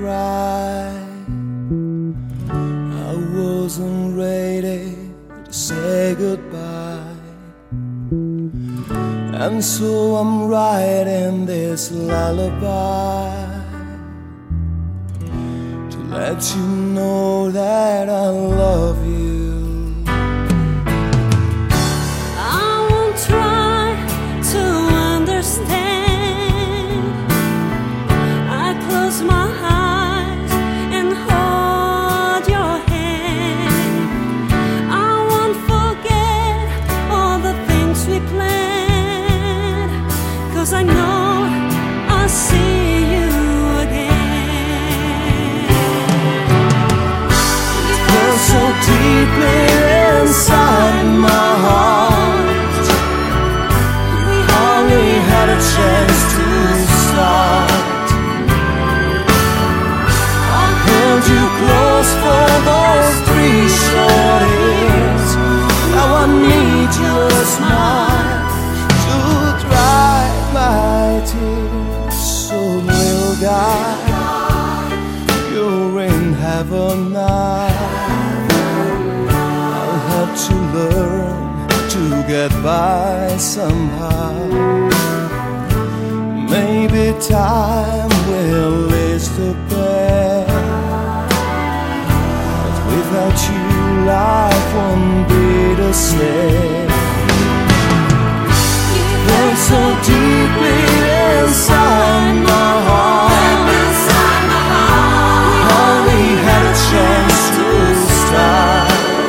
cry. I wasn't ready to say goodbye, and so I'm writing this lullaby to let you know that I love you. I won't try to understand. I close my eyes and hold your hand. I won't forget all the things we planned, 'cause I know I'll see you again. You're so deeply inside my heart, we only had a chance to start. I held you close for those 3 short years. Now I need your smile to dry my tears. So little guy, you're in heaven now. I'll have to learn to get by somehow. Maybe time will ease the pain, but without you life won't be the same. You're so deeply inside my heart, we only had a chance to start.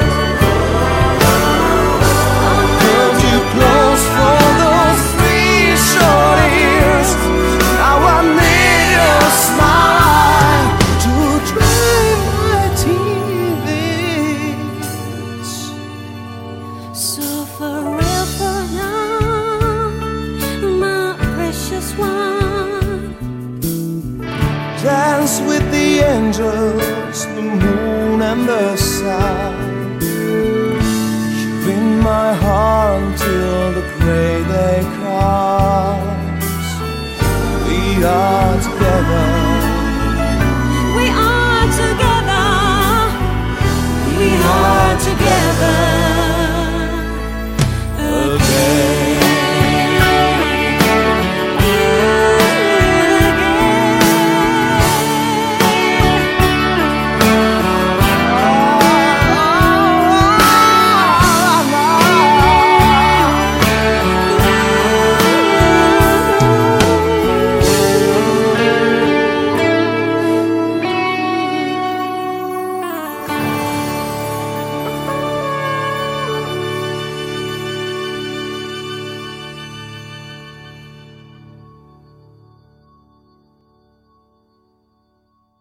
Held you close for those 3 short years. Now I need your smile to dry my tears. So forever now, my precious one. Dance with the angels, the moon and the